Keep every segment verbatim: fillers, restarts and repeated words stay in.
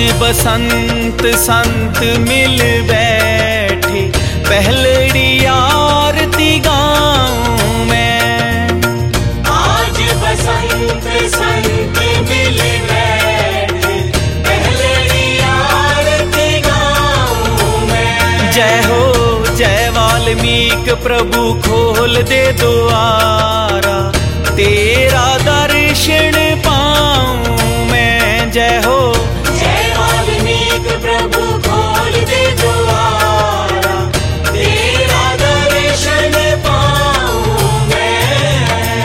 बसंत संत मिल बैठे, पहलड़ी आरती गाऊं मैं। आज बसंत संत मिल बैठे, पहलड़ी आरती गाऊं मैं। जय हो जय वाल्मीकि प्रभु खोल दे द्वारा, तेरा दर्शन पाऊं मैं। जय हो जय वाल्मीकि प्रभु खोल दे द्वारा, तेरा दर्शन पाऊं मैं।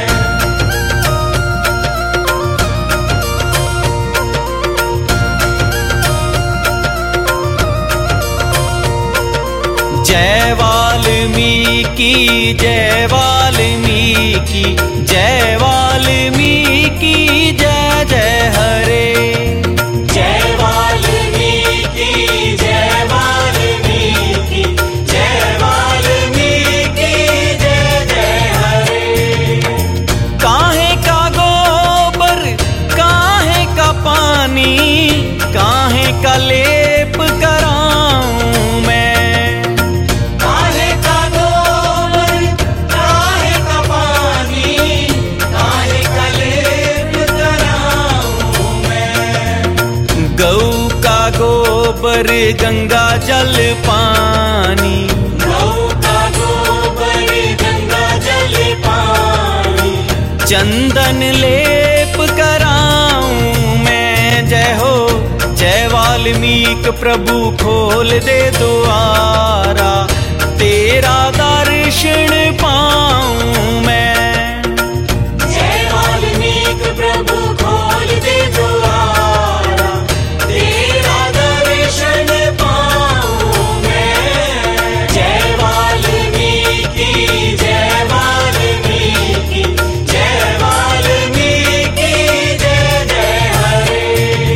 जय वाल्मीकि जय वाल्मीकि जय वाल्मीकि जय जय हरे। जय वाल्मीकि जय वाल्मीकि जय वाल्मीकि जय जय हरे। काहे का गोबर काहे का पानी, काहे का लेप कराऊं मैं। काहे का गोबर काहे का पानी, काहे का लेप कराऊं मैं। गऊ का गोबर गंगा जल पानी, गऊ का गोबर गंगा जल पानी। चंदन लेप कराऊं मैं। जय हो जय वाल्मीकि प्रभु खोल दे द्वारा, तेरा दर्शन पाऊं मैं। जय वाल्मीकि प्रभु खोल दे द्वारा, तेरा दर्शन पाऊं मैं। जय वाल्मीकि जय वाल्मीकि जय वाल्मीकि जय जय हरे।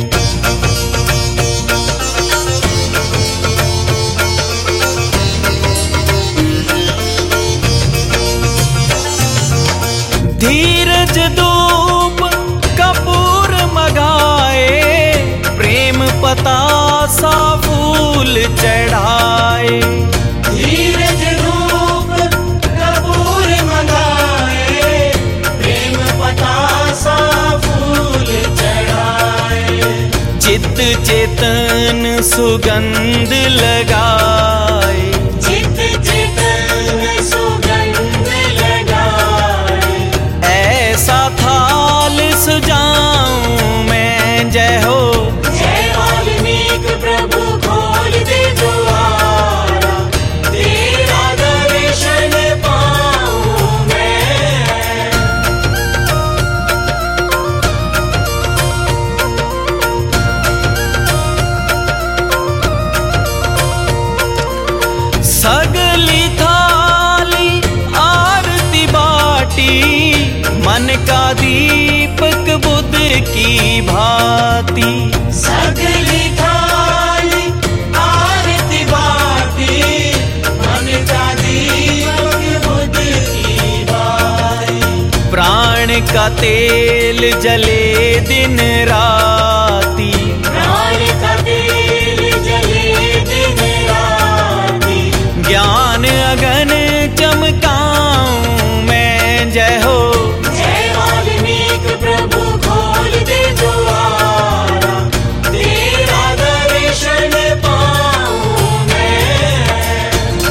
धीरज धूप कपूर मगाए, प्रेम पतासा फूल चढ़ाए। धीरज धूप कपूर मंगाए, प्रेम पतासा फूल चढ़ाए। चित्त चेतन सुगंध लगाए, चित चेतन सुगंध लगाए। ऐसा थाल सजाऊं मैं। जय हो जय वाल्मीकि प्रभु खोल दे द्वारा, तेरा दर्शन पाऊं मैं। सगली थाली आरती बाटी, मन का दीपक बुद्ध की भांति। सगली थाली आरती बाटी, मन का दीपक बुद्ध की भांति। प्राण का तेल जले दिन राती, प्राण का तेल जले दिन राती। ज्ञान अगन चमकाऊं मैं। जय हो जय वाल्मीकि प्रभु खोल दे द्वारा, तेरा दर्शन पाऊं मैं।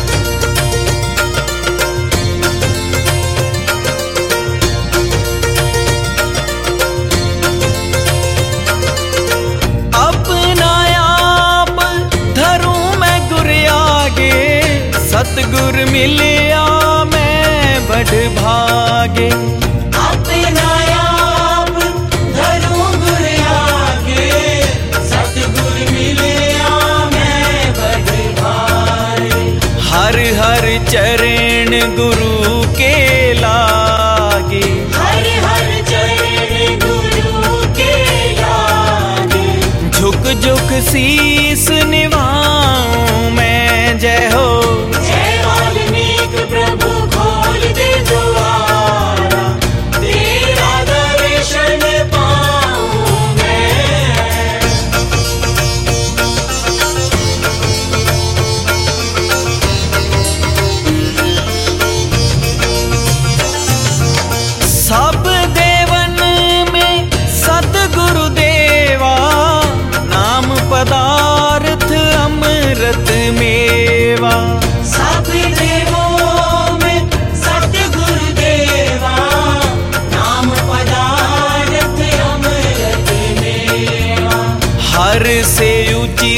अपना आप धरूं मैं गुर आगे, सतगुर मिलिया मैं बढ़ भागे। अपना आप धरूं गुर आगे, सतगुर मिलिया मैं बढ़ भागे। हर हर चरण गुरु के लागे, हर हर चरण गुरु के लागे। झुक झुक शीस निभाऊं मैं। जय हो जय वाल्मीकि प्रभु खोल दे द्वारा, तेरा दर्शन पाऊं मैं।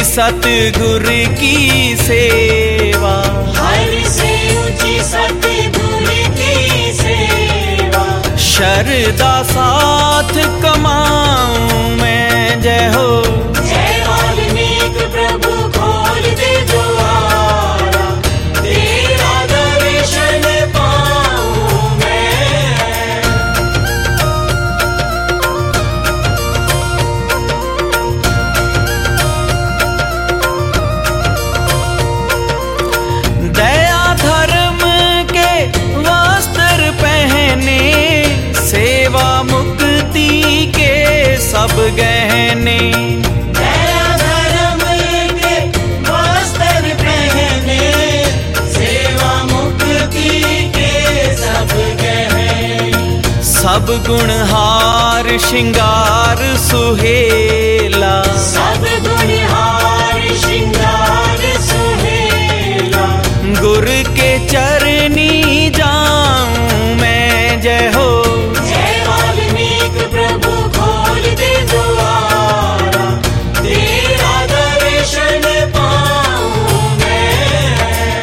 सतगुर की सेवा, हर से ऊंची सतगुर की सेवा। शरदा साथ कमाऊं मैं, जय हो जय वाल्मीकि प्रभु खोल दे द्वारा, तेरा दर्शन पाऊं मैं। दया धर्म के वस्त्र पहने, सेवा मुक्ति के सब गहने। दया धर्म के वस्त्र पहने, सेवा मुक्ति के सब गहने। सब गुणहार श्रृंगार सुहेला, सब गुणहार श्रृंगार सुहेला। गुर के चरनी जाऊं मैं, जय हो जय वाल्मीकि प्रभु खोल दे द्वारा, तेरा दर्शन पाऊं मैं।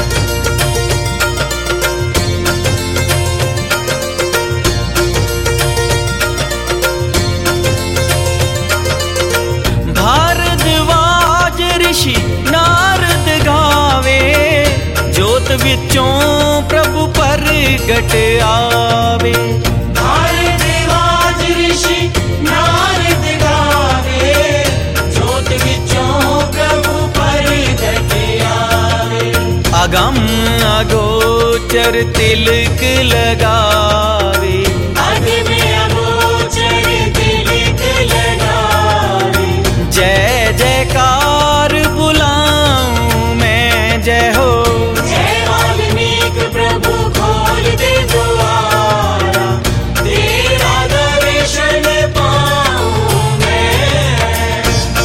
भारद्वाज ऋषि नारद गावे, जोत विचों प्रभु प्रगट आवे। भारद्वाज ऋषि नारद गावे, जोत विचों प्रभु प्रगट आवे। अगम अगोचर तिलक लगावे, अगम अगोचर तिलक लगावे। जय जयकार बुलाऊं मैं, जय हो जय वाल्मीकि प्रभु खोल दे द्वारा, तेरा दर्शन पाऊं मैं।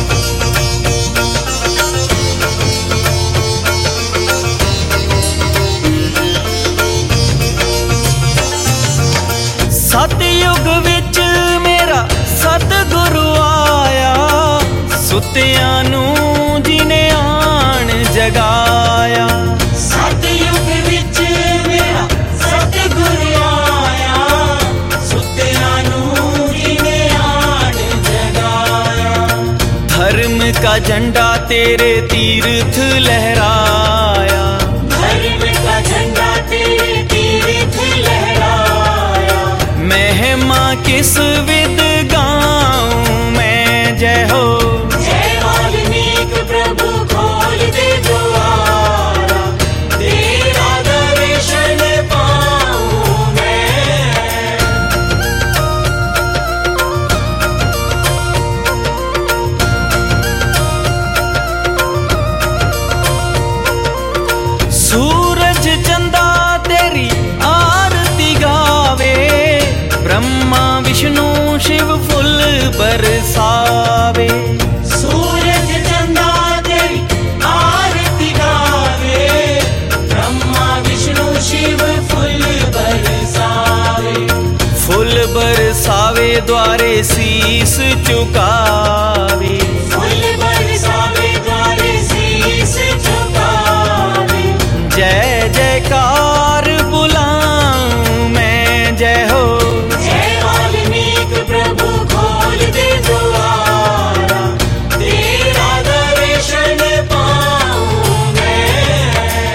सतयुग विच मेरा सतगुरु आया, सुतियां नूं जिने आण जगाया। सतयुग विच मेरा सतगुरु आया, सुत्तियां नूं जिने आण जगाया। धर्म का झंडा तेरे तीर्थ लहराया, धर्म का झंडा तेरे तीर्थ लहराया। महिमा किस विद गाऊं मैं, जय हो जय वाल्मीकि प्रभु खोल दे द्वारा, तेरा दर्शन पाऊं मैं। सूरज चंदा तेरी आरती गावे, ब्रह्मा विष्णु शिव फुल बरसावे। सूरज चंदा तेरी आरती गावे, ब्रह्मा विष्णु शिव फुल बरसावे। फुल बरसावे द्वारे शीस चुकावे, फुल बरसावे द्वारे शीस झुकावे। जय जयकार बुलाऊं मैं, जय हो जय वाल्मीकि प्रभु खोल दे द्वारा, तेरा दर्शन पाऊं मैं।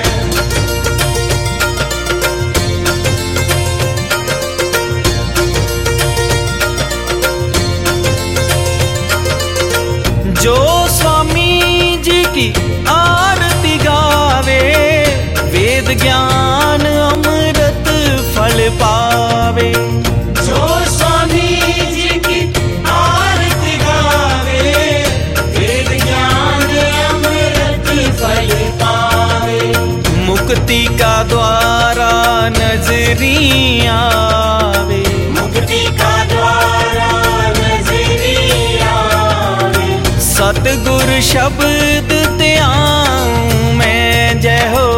जो स्वामी जी की आरती गावे, वेद ज्ञान अमृत फल पावे। जो स्वामी जी की आरती गावे, वेद ज्ञान अमृत फल पावे। मुक्ति का द्वारा नजरी आवे, मुक्ति का द्वारा नजरी आवे। सतगुर शब्द ते आऊं मैं, जय हो